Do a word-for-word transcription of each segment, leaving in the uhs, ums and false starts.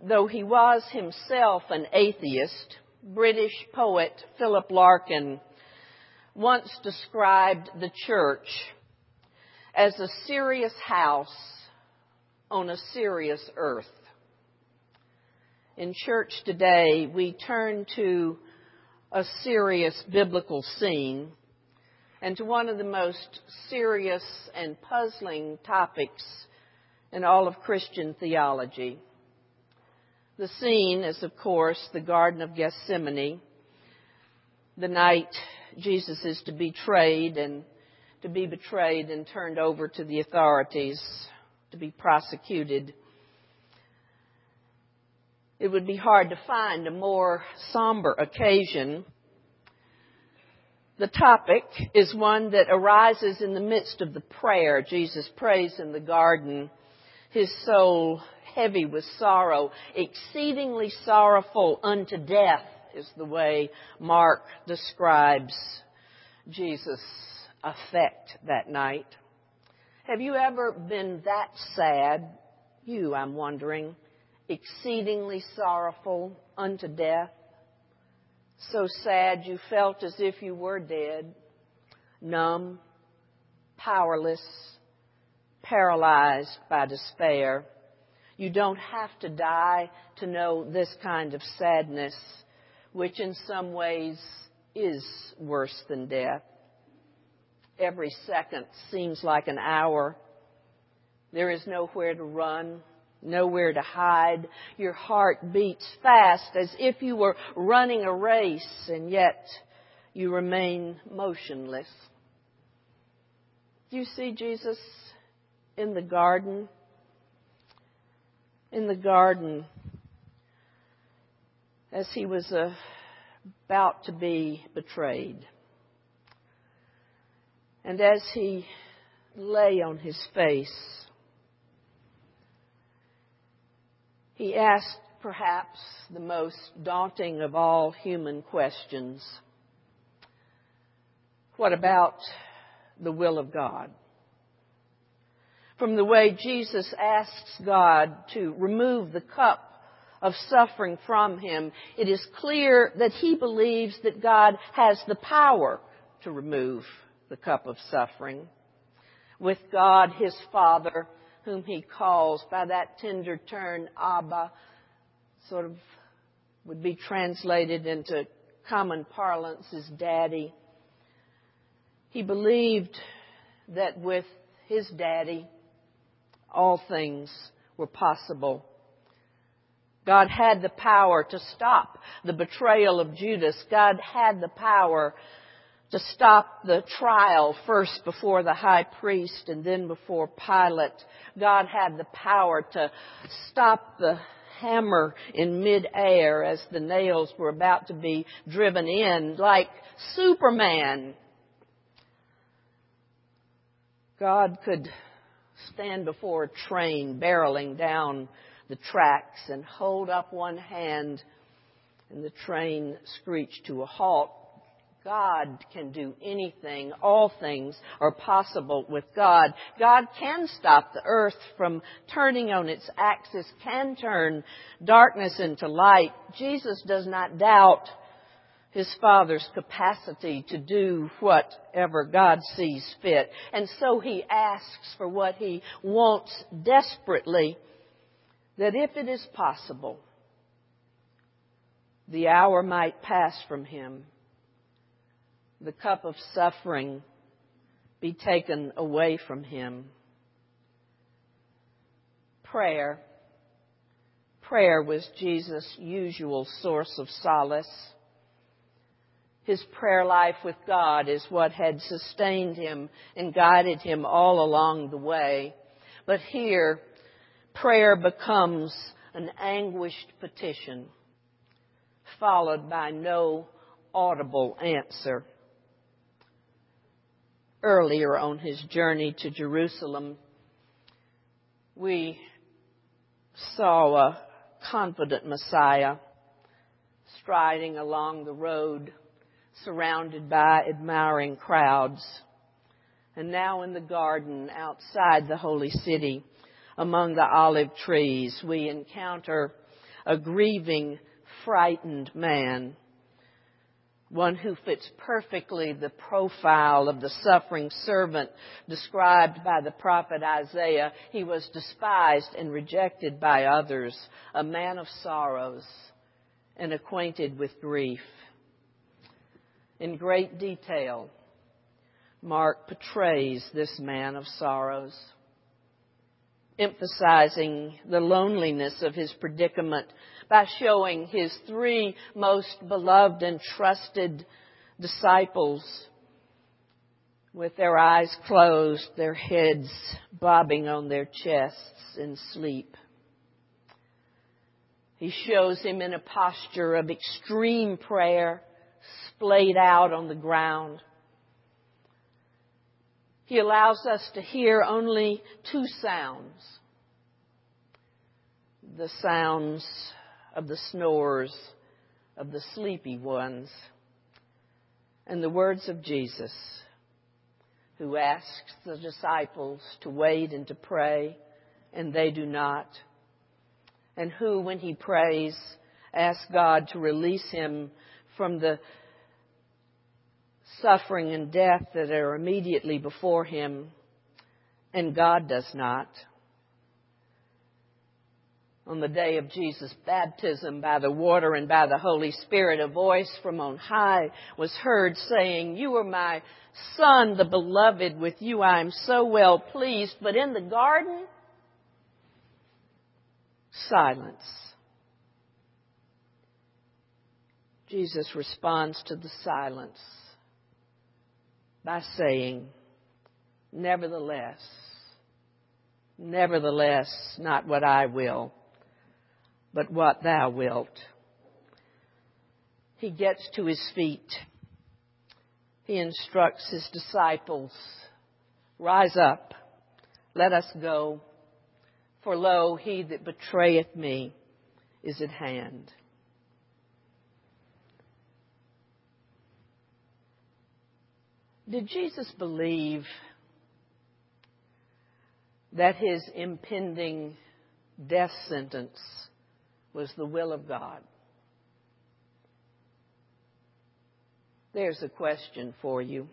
though he was himself an atheist, British poet Philip Larkin once described the church as a serious house on a serious earth. In church today, we turn to a serious biblical scene and to one of the most serious and puzzling topics in all of Christian theology. The scene is, of course, the Garden of Gethsemane, the night Jesus is to be betrayed and to be betrayed and turned over to the authorities to be prosecuted. It would be hard to find a more somber occasion. The topic is one that arises in the midst of the prayer Jesus prays in the garden, his soul heavy with sorrow, exceedingly sorrowful unto death is the way Mark describes Jesus' affect that night. Have you ever been that sad? You, I'm wondering, exceedingly sorrowful unto death? So sad you felt as if you were dead, numb, powerless, paralyzed by despair. You don't have to die to know this kind of sadness, which in some ways is worse than death. Every second seems like an hour. There is nowhere to run, nowhere to hide. Your heart beats fast as if you were running a race, and yet you remain motionless. Do you see Jesus in the garden? In the garden, as he was uh, about to be betrayed. And as he lay on his face, he asked perhaps the most daunting of all human questions. What about the will of God? From the way Jesus asks God to remove the cup of suffering from him, it is clear that he believes that God has the power to remove the cup of suffering. With God, his Father, whom he calls by that tender term, Abba, sort of would be translated into common parlance as Daddy. He believed that with his Daddy, all things were possible. God had the power to stop the betrayal of Judas. God had the power to stop the trial first before the high priest and then before Pilate. God had the power to stop the hammer in midair as the nails were about to be driven in, like Superman. God could stand before a train barreling down the tracks and hold up one hand and the train screeched to a halt. God can do anything. All things are possible with God. God can stop the earth from turning on its axis, can turn darkness into light. Jesus does not doubt his Father's capacity to do whatever God sees fit. And so he asks for what he wants desperately, that if it is possible, the hour might pass from him, the cup of suffering be taken away from him. Prayer. Prayer was Jesus' usual source of solace. His prayer life with God is what had sustained him and guided him all along the way. But here, prayer becomes an anguished petition, followed by no audible answer. Earlier on his journey to Jerusalem, we saw a confident Messiah striding along the road, surrounded by admiring crowds. And now in the garden outside the holy city, among the olive trees, we encounter a grieving, frightened man, one who fits perfectly the profile of the suffering servant described by the prophet Isaiah. He was despised and rejected by others, a man of sorrows and acquainted with grief. In great detail, Mark portrays this man of sorrows, emphasizing the loneliness of his predicament by showing his three most beloved and trusted disciples with their eyes closed, their heads bobbing on their chests in sleep. He shows him in a posture of extreme prayer, splayed out on the ground. He allows us to hear only two sounds. The sounds of the snores of the sleepy ones, and the words of Jesus, who asks the disciples to wait and to pray, and they do not, and who, when he prays, asks God to release him from the suffering and death that are immediately before him, and God does not. On the day of Jesus' baptism by the water and by the Holy Spirit, a voice from on high was heard saying, "You are my Son, the beloved. With you I am so well pleased." But in the garden, silence. Jesus responds to the silence by saying, "Nevertheless, nevertheless, not what I will, but what thou wilt." He gets to his feet. He instructs his disciples, "Rise up, let us go, for lo, he that betrayeth me is at hand." Did Jesus believe that his impending death sentence was the will of God? There's a question for you.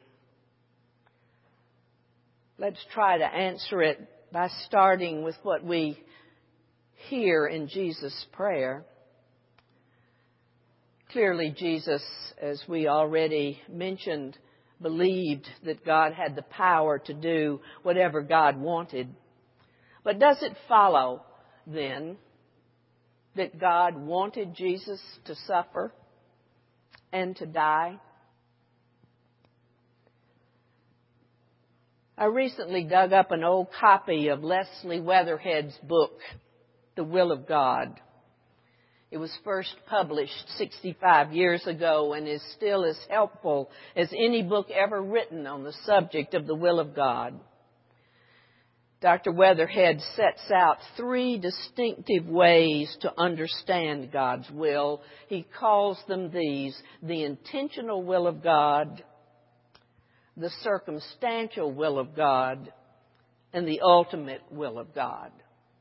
Let's try to answer it by starting with what we hear in Jesus' prayer. Clearly, Jesus, as we already mentioned, believed that God had the power to do whatever God wanted. But does it follow, then, that God wanted Jesus to suffer and to die? I recently dug up an old copy of Leslie Weatherhead's book, The Will of God. It was first published sixty-five years ago and is still as helpful as any book ever written on the subject of the will of God. Doctor Weatherhead sets out three distinctive ways to understand God's will. He calls them these: the intentional will of God, the circumstantial will of God, and the ultimate will of God.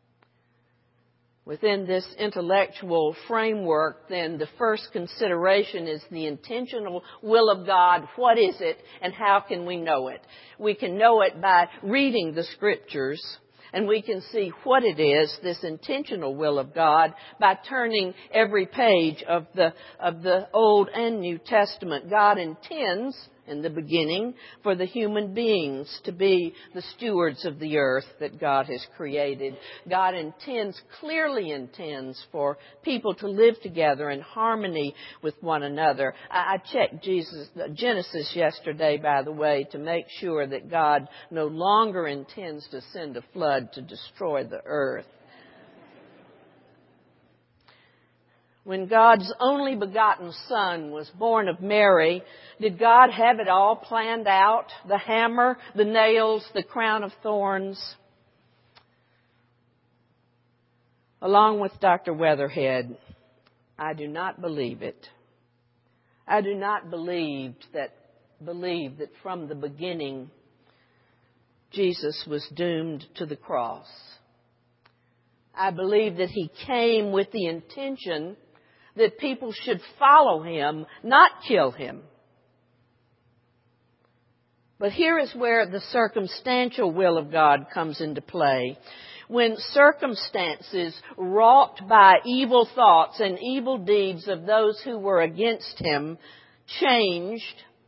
Within this intellectual framework, then, the first consideration is the intentional will of God. What is it, and how can we know it? We can know it by reading the Scriptures, and we can see what it is, this intentional will of God, by turning every page of the of the Old and New Testament. God intends, in the beginning, for the human beings to be the stewards of the earth that God has created. God intends, clearly intends, for people to live together in harmony with one another. I checked Jesus, Genesis yesterday, by the way, to make sure that God no longer intends to send a flood to destroy the earth. When God's only begotten Son was born of Mary, did God have it all planned out? The hammer, the nails, the crown of thorns? Along with Doctor Weatherhead, I do not believe it. I do not believe that, believe that from the beginning Jesus was doomed to the cross. I believe that he came with the intention that people should follow him, not kill him. But here is where the circumstantial will of God comes into play. When circumstances wrought by evil thoughts and evil deeds of those who were against him changed,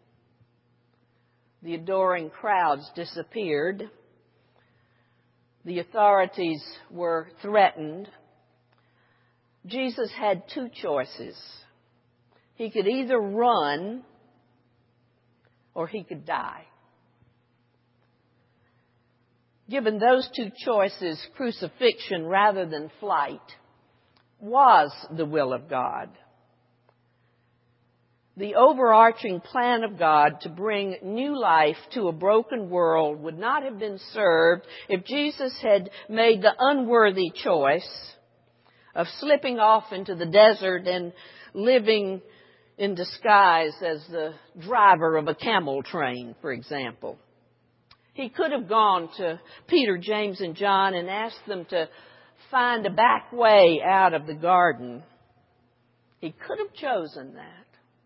the adoring crowds disappeared, the authorities were threatened, Jesus had two choices. He could either run or he could die. Given those two choices, crucifixion rather than flight was the will of God. The overarching plan of God to bring new life to a broken world would not have been served if Jesus had made the unworthy choice of slipping off into the desert and living in disguise as the driver of a camel train, for example. He could have gone to Peter, James, and John and asked them to find a back way out of the garden. He could have chosen that.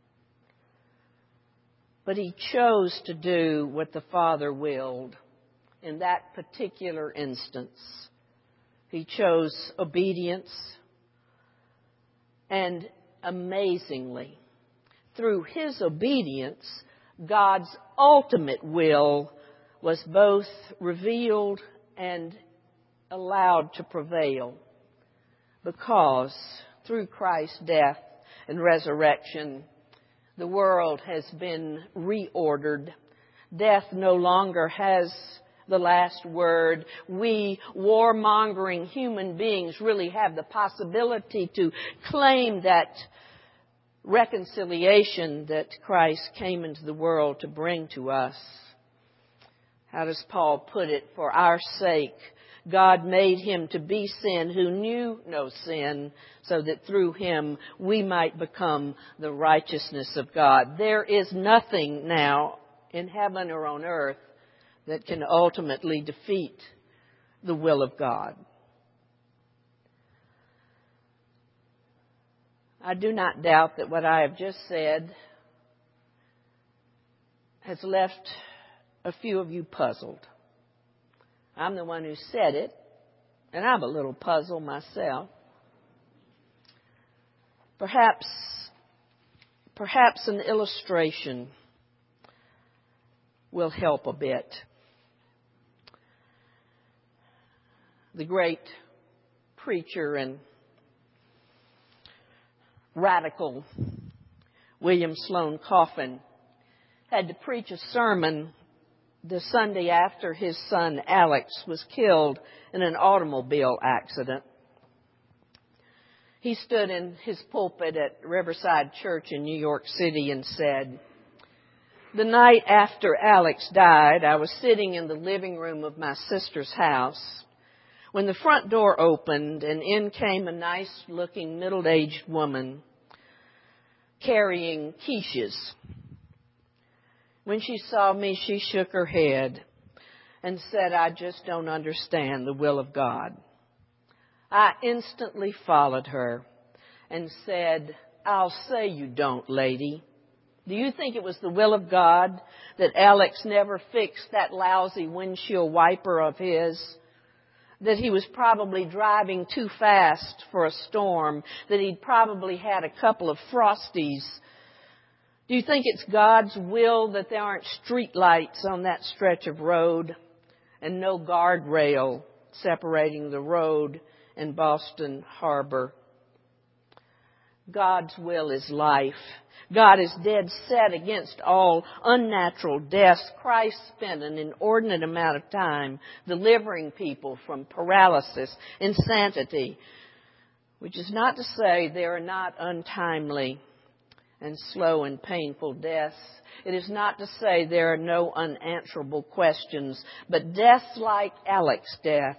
But he chose to do what the Father willed in that particular instance. He chose obedience. And amazingly, through his obedience, God's ultimate will was both revealed and allowed to prevail, because through Christ's death and resurrection, the world has been reordered. Death no longer has the last word. We warmongering human beings really have the possibility to claim that reconciliation that Christ came into the world to bring to us. How does Paul put it? For our sake, God made him to be sin who knew no sin, so that through him we might become the righteousness of God. There is nothing now in heaven or on earth that can ultimately defeat the will of God. I do not doubt that what I have just said has left a few of you puzzled. I'm the one who said it, and I'm a little puzzled myself. Perhaps, perhaps an illustration will help a bit. The great preacher and radical William Sloane Coffin had to preach a sermon the Sunday after his son Alex was killed in an automobile accident. He stood in his pulpit at Riverside Church in New York City and said, "The night after Alex died, I was sitting in the living room of my sister's house when the front door opened and in came a nice-looking middle-aged woman carrying quiches. When she saw me, she shook her head and said, 'I just don't understand the will of God.' I instantly followed her and said, 'I'll say you don't, lady. Do you think it was the will of God that Alex never fixed that lousy windshield wiper of his? That he was probably driving too fast for a storm? That he'd probably had a couple of frosties? Do you think it's God's will that there aren't street lights on that stretch of road and no guardrail separating the road and Boston Harbor? God's will is life. God is dead set against all unnatural deaths. Christ spent an inordinate amount of time delivering people from paralysis, insanity, which is not to say there are not untimely and slow and painful deaths. It is not to say there are no unanswerable questions, but death like Alex's death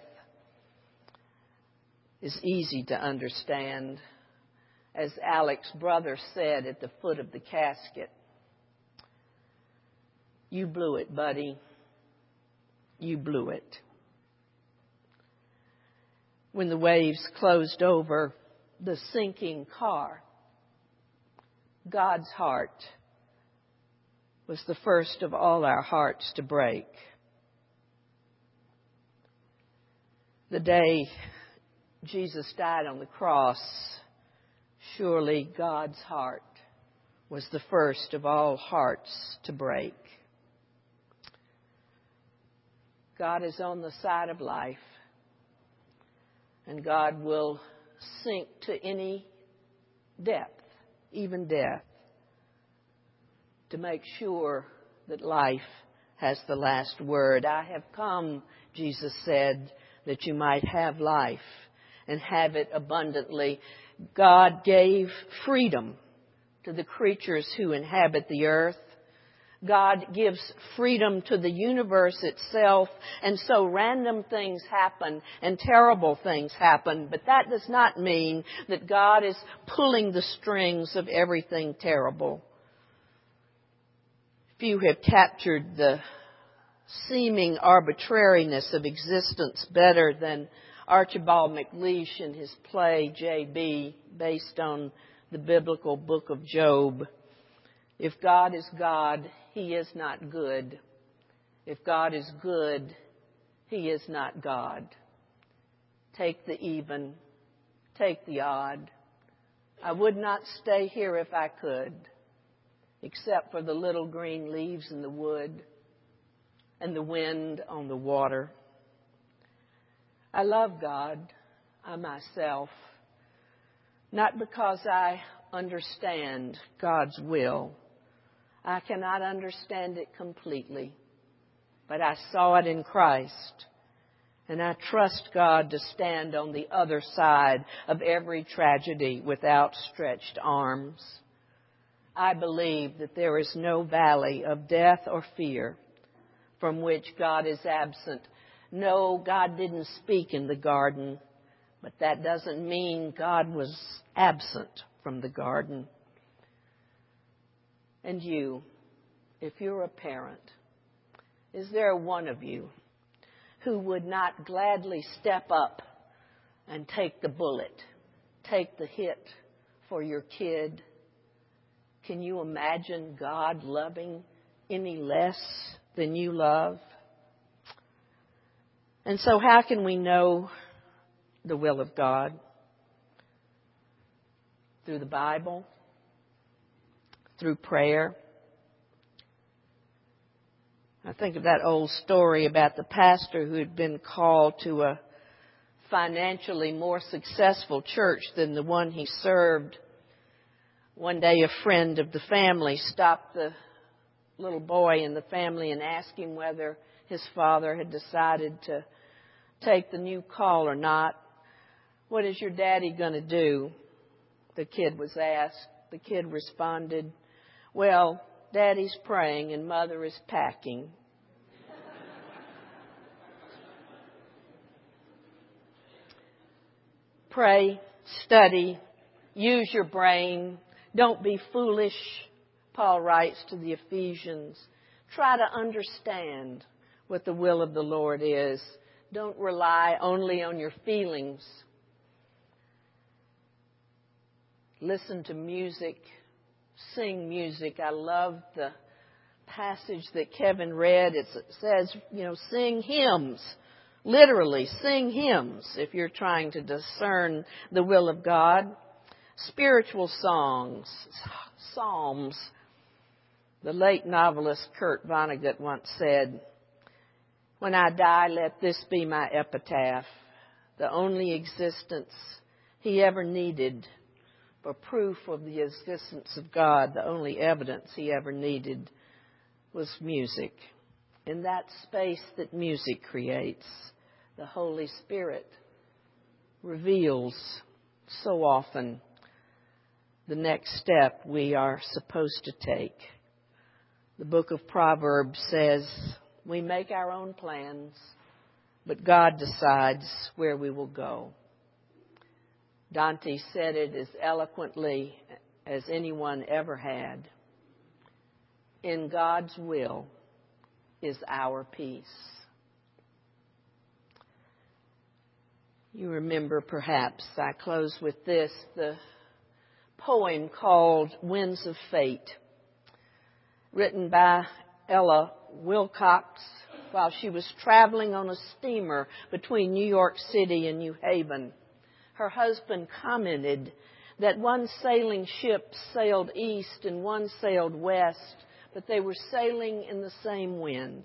is easy to understand. As Alex's brother said at the foot of the casket, "You blew it, buddy. You blew it." when the waves closed over the sinking car. God's heart was the first of all our hearts to break. The day Jesus died on the cross, surely God's heart was the first of all hearts to break. God is on the side of life, and God will sink to any depth, even death, to make sure that life has the last word. I have come, Jesus said, that you might have life and have it abundantly. God gave freedom to the creatures who inhabit the earth. God gives freedom to the universe itself, and so random things happen and terrible things happen, but that does not mean that God is pulling the strings of everything terrible. Few have captured the seeming arbitrariness of existence better than Archibald MacLeish in his play J B, based on the biblical book of Job. If God is God, He is not good. If God is good, He is not God. Take the even, take the odd. I would not stay here if I could, except for the little green leaves in the wood and the wind on the water. I love God, I myself, not because I understand God's will. I cannot understand it completely, but I saw it in Christ, and I trust God to stand on the other side of every tragedy with outstretched arms. I believe that there is no valley of death or fear from which God is absent. No, God didn't speak in the garden, but that doesn't mean God was absent from the garden. And you, if you're a parent, is there one of you who would not gladly step up and take the bullet, take the hit for your kid? Can you imagine God loving any less than you love? And so how can we know the will of God? Through the Bible, through prayer. I think of that old story about the pastor who had been called to a financially more successful church than the one he served. One day a friend of the family stopped the little boy in the family and asked him whether his father had decided to take the new call or not. What is your daddy going to do? The kid was asked. The kid responded, well, Daddy's praying and Mother is packing. Pray, study, use your brain. Don't be foolish, Paul writes to the Ephesians. Try to understand what the will of the Lord is. Don't rely only on your feelings. Listen to music. Sing music. I love the passage that Kevin read. It says, you know, sing hymns. Literally, sing hymns if you're trying to discern the will of God. Spiritual songs, psalms. The late novelist Kurt Vonnegut once said, when I die, let this be my epitaph. The only existence he ever needed for proof of the existence of God, the only evidence he ever needed was music. In that space that music creates, the Holy Spirit reveals so often the next step we are supposed to take. The book of Proverbs says, we make our own plans, but God decides where we will go. Dante said it as eloquently as anyone ever had. In God's will is our peace. You remember, perhaps, I close with this, the poem called Winds of Fate, written by Ella Wilcox while she was traveling on a steamer between New York City and New Haven. Her husband commented that one sailing ship sailed east and one sailed west, but they were sailing in the same wind.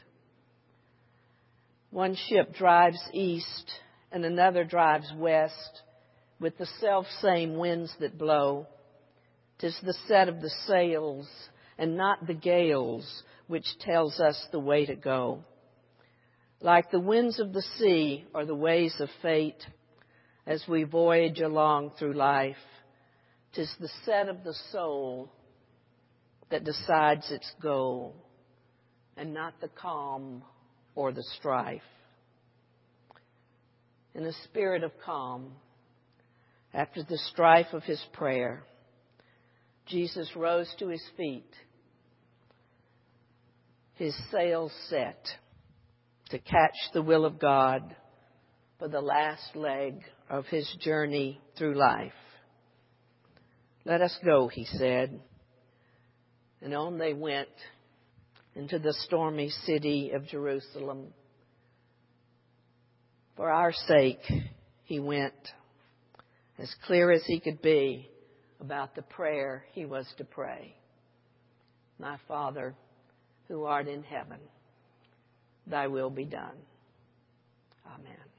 One ship drives east and another drives west with the self-same winds that blow. 'Tis the set of the sails and not the gales which tells us the way to go. Like the winds of the sea or the ways of fate, as we voyage along through life, 'tis the set of the soul that decides its goal, and not the calm or the strife. In a spirit of calm, after the strife of his prayer, Jesus rose to his feet, his sails set to catch the will of God for the last leg of his journey through life. Let us go, he said. And on they went into the stormy city of Jerusalem. For our sake, he went, as clear as he could be about the prayer he was to pray. My Father, who art in heaven, thy will be done. Amen.